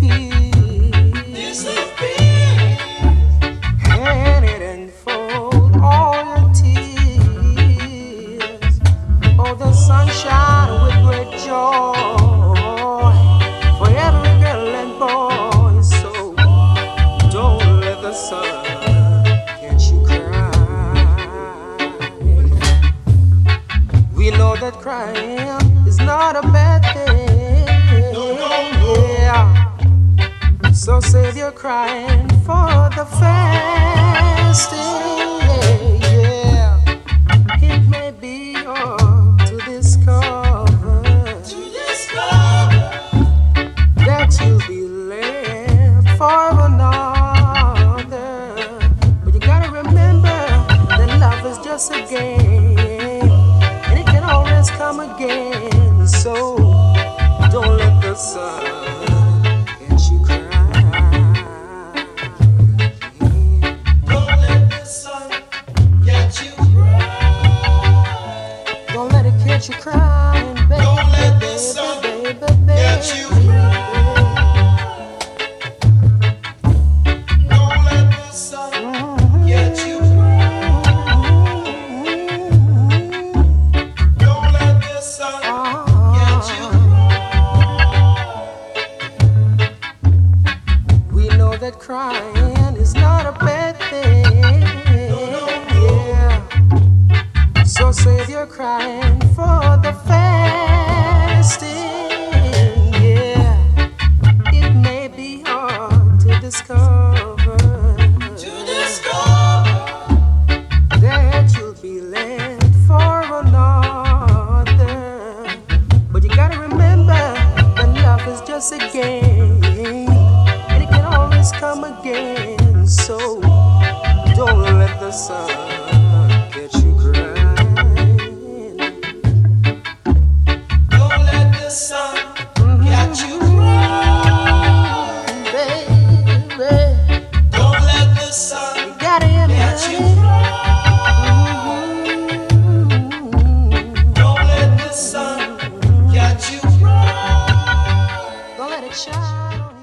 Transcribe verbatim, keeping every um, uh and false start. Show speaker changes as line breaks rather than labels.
disappear, and it enfold all your tears. Oh, the sunshine with great joy for every girl and boy. So don't let the sun catch you crying. We know that crying is not a bad thing.
No, no, no.
Yeah. So save your crying for the fasting. Yeah, yeah. It may be yours to discover,
To discover
that you'll be left for another. But you gotta remember that love is just a game, and it can always come again. So don't let the sun get you crying.
don't let the sun get you crying.
Don't let it catch you crying, baby.
Don't let the sun
baby, baby,
get you
baby.
Don't let the sun get you crying. Don't let the sun get you crying.
We know that crying is not a bad thing. Yeah. So save your crying for the fasting. Yeah. It may be hard to discover,
To discover
that you'll be left for another. But you gotta remember that love is just a game, and it can always come again. So don't let the sun get you crying.
Don't let the sun get you crying.
Baby,
Don't let the sun
you gotta hear me,
get you
honey.
crying. Don't let the sun get you crying.
Don't let it shine on